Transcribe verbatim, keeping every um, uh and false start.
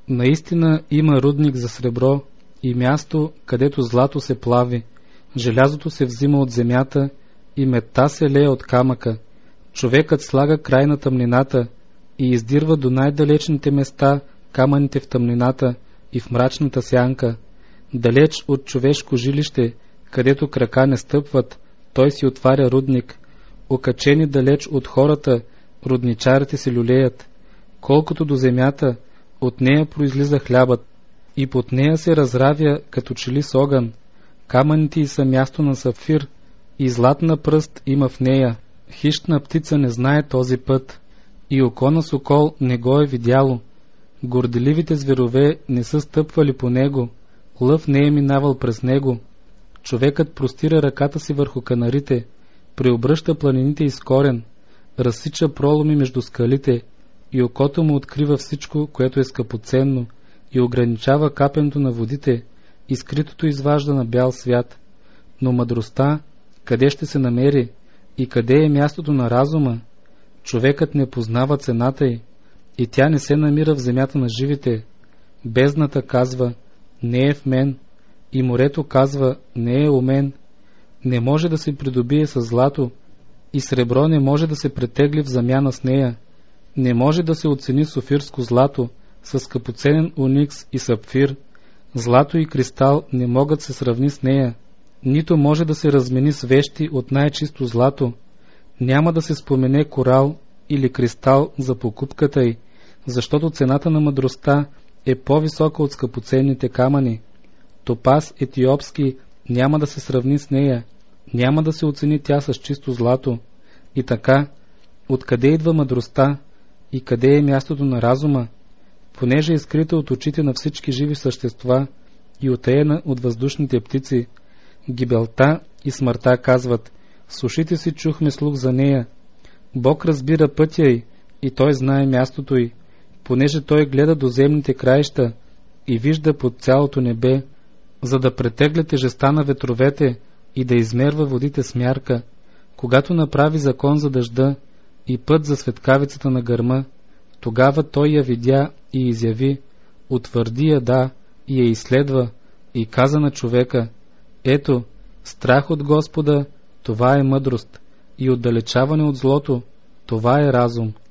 Наистина има рудник за сребро и място, където злато се плави, желязото се взима от земята и медта се лее от камъка. Човекът слага край на тъмнината и издирва до най-далечните места камъните в тъмнината и в мрачната сянка. Далеч от човешко жилище, където крака не стъпват, той си отваря рудник. Окачени далеч от хората, рудничарите се люлеят. Колкото до земята, от нея произлиза хлябът и под нея се разравя като че ли с огън. Камъните й са място на сапфир и златна пръст има в нея. Хищна птица не знае този път и око на сокол не го е видяло. Горделивите зверове не са стъпвали по него, лъв не е минавал през него. Човекът простира ръката си върху канарите, преобръща планините из корен, разсича проломи между скалите и окото му открива всичко, което е скъпоценно, и ограничава капенето на водите и скритото изважда на бял свят. Но мъдростта, къде ще се намери и къде е мястото на разума? Човекът не познава цената й и тя не се намира в земята на живите. Бездната казва: не е в мен, и морето казва: не е у мен. Не може да се придобие с злато и сребро не може да се претегли в замяна с нея. Не може да се оцени софирско злато с скъпоценен оникс и сапфир. Злато и кристал не могат се сравни с нея. Нито може да се размени с вещи от най-чисто злато. Няма да се спомене корал или кристал за покупката й, защото цената на мъдростта е по-висока от скъпоценните камъни. Топаз етиопски няма да се сравни с нея, няма да се оцени тя с чисто злато. И така, откъде идва мъдростта и къде е мястото на разума? Понеже е скрита от очите на всички живи същества и утаена от въздушните птици, гибелта и смъртта казват: с ушите си чухме слух за нея. Бог разбира пътя й и той знае мястото й, понеже той гледа до земните краища и вижда под цялото небе, за да претегля тежестта на ветровете и да измерва водите с мярка. Когато направи закон за дъжда и път за светкавицата на гърма, тогава той я видя и изяви, утвърди я, да, и я изследва, и каза на човека: ето, страх от Господа, това е мъдрост, и отдалечаване от злото, това е разум.